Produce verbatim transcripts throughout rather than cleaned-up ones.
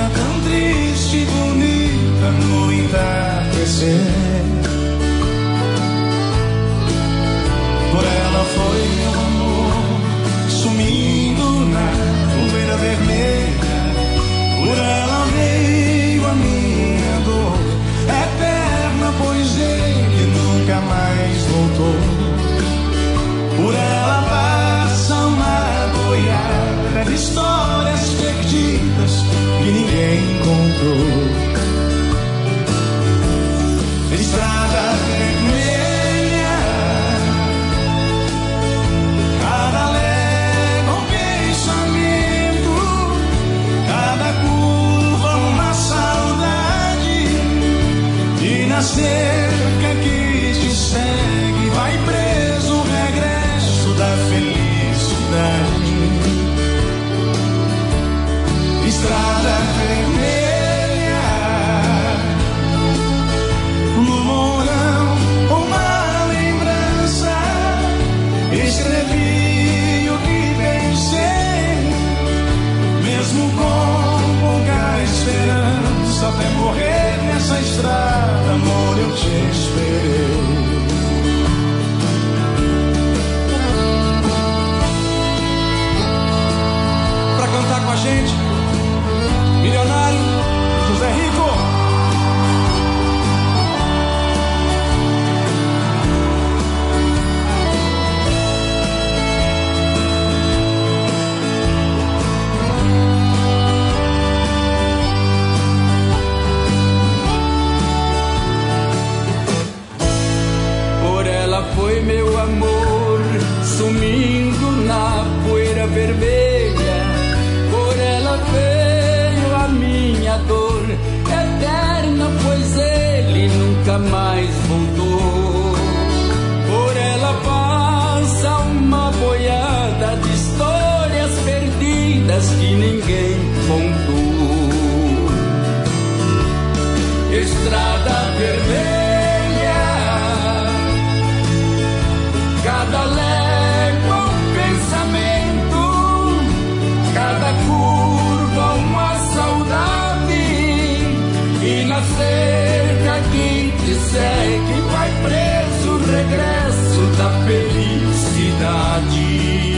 tão triste e bonita no entardecer. Por ela foi meu amor sumindo na poeira vermelha. Por ela veio a minha dor eterna, pois ele nunca mais voltou. Por ela passa uma boiada de histórias perdidas que ninguém encontrou. Estrada vermelha, cada légua um pensamento, cada curva uma saudade, e na cerca que te segue vai preso o regresso da felicidade. Estrada vermelha, no morão uma lembrança, escrevi o que pensei, mesmo com pouca esperança, até morrer nessa estrada, amor, eu te esperei. Pra cantar com a gente, Milionário, José Rico. Por ela foi meu amor sumindo na poeira vermelha. Por ela veio a minha dor eterna, pois ele nunca mais voltou. Por ela passa uma boiada de histórias perdidas que ninguém contou. Estrada vermelha, cada légua um pensamento, cada curva uma saudade, e na cerca que te segue vai preso o regresso da felicidade.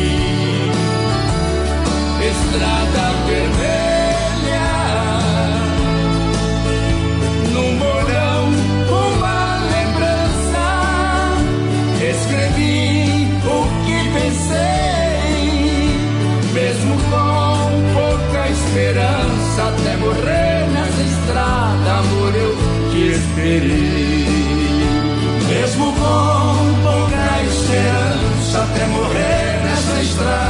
Estrada vermelha, no morão uma lembrança, escrevi o que pensei, mesmo com pouca esperança, até morrer nessa estrada, amor, eu te esperei. Mesmo com pouca esperança, até morrer nessa estrada,